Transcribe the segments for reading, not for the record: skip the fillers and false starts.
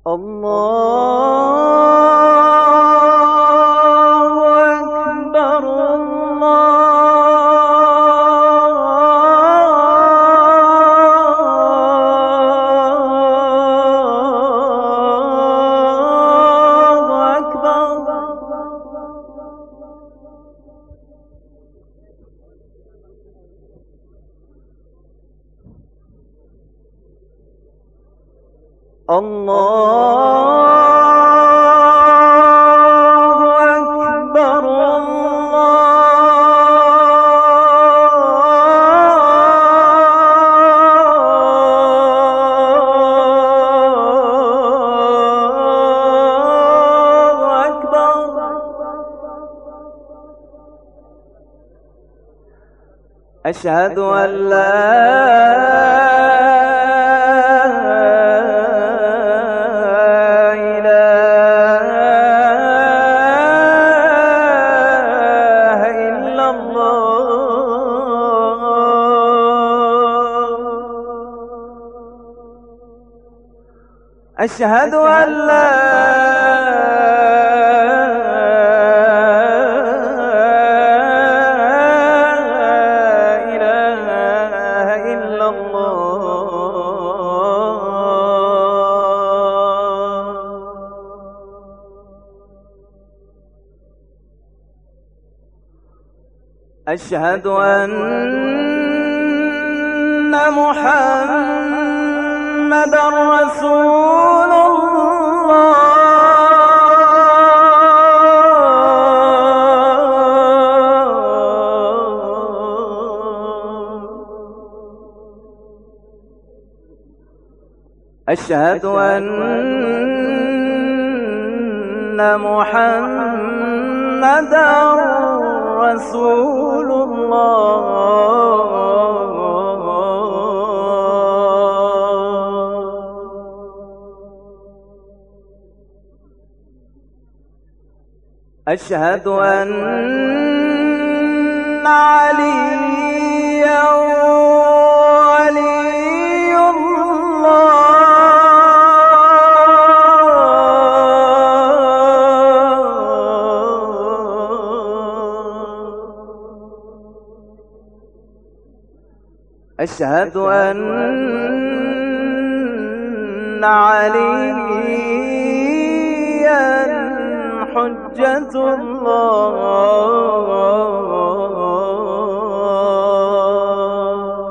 الله أكبر الله أشهد أن لا أشهد أن لا إله إلا الله. أشهد أن محمد رسول الله. أشهد أن محمد رسول الله. أشهد أن عليا ولي الله. أشهد أن عليا حجة الله.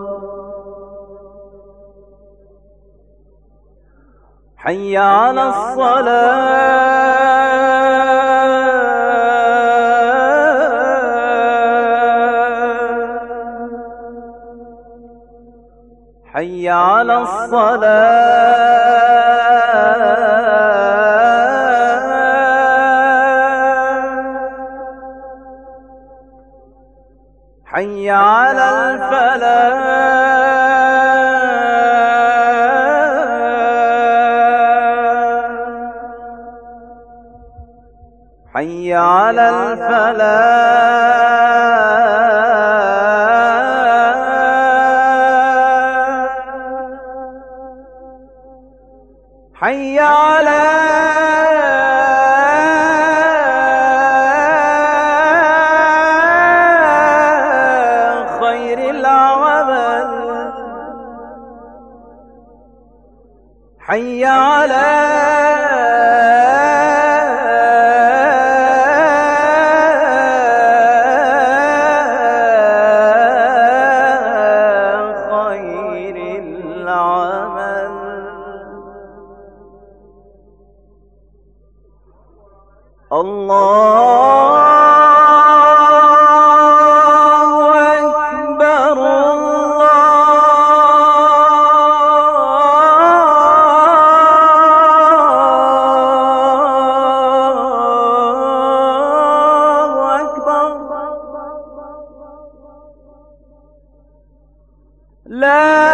حي على الصلاة. حي على الصلاة. حي على الفلاح. حي على الفلاح. حي على خير العمل. حي على خير العمل. الله أكبر الله أكبر. لا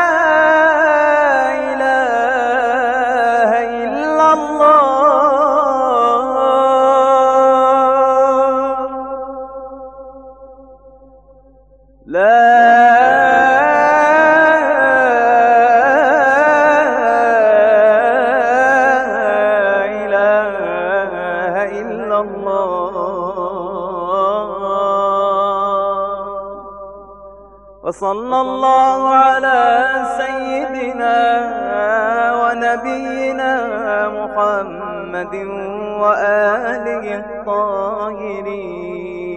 إله إلا الله. إلا الله. وصلى الله على سيدنا ونبينا محمد وآله الطاهرين.